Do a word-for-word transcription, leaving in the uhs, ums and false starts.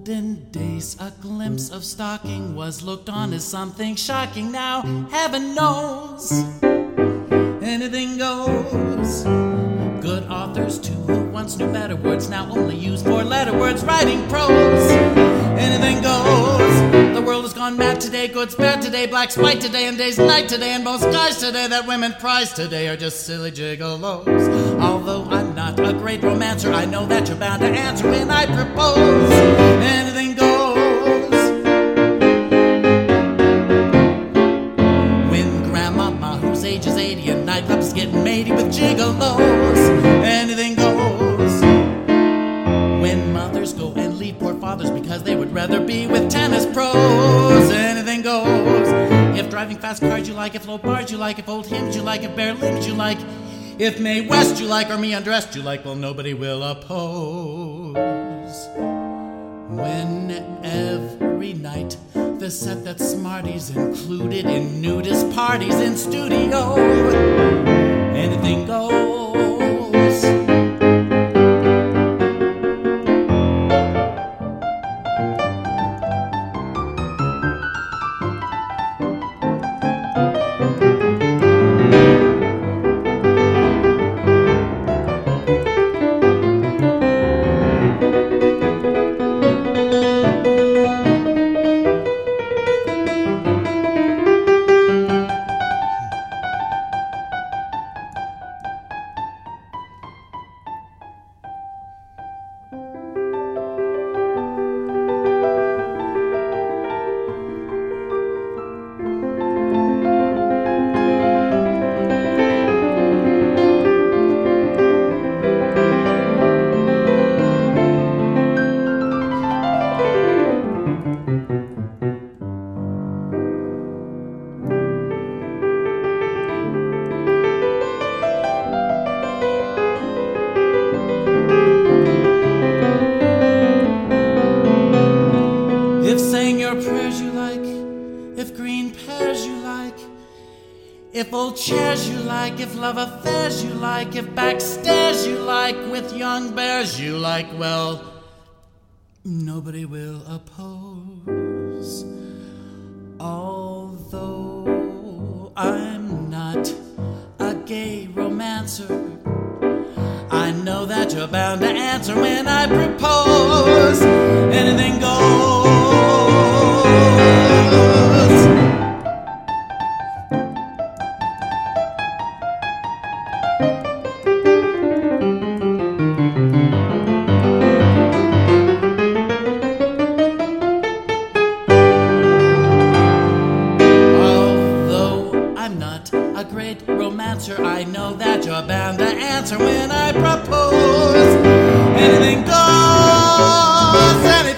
olden days, a glimpse of stalking was looked on as something shocking. Now, heaven knows, anything goes. Good authors, too, who once knew better words, now only use four-letter words, writing prose. Anything goes. The world has gone mad today, good's bad today, black's white today, and day's night today, and most guys today that women prize today are just silly gigolos. Although I'm not a great romancer, I know that you're bound to answer when I propose. Anything goes. When grandmama, whose age is eighty, and nightclubs getting matey with gigolos, anything goes. When mothers go and leave poor fathers because they would rather be with tennis pros, anything goes. If driving fast cars you like, if low bars you like, if old hymns you like, if bare limbs you like, if Mae West you like, or me undressed you like, well, nobody will oppose. When every night the set that Smarties included in nudist parties in studio, anything goes. If saying your prayers you like, if green pears you like, if old chairs you like, if love affairs you like, if backstairs you like, with young bears you like, well, nobody will oppose. Although I'm not a gay romancer, I know that you're bound to answer when I propose. Anything goes. Although I'm not a great romancer, I know that you're bound to answer when I propose. Anything goes. Anything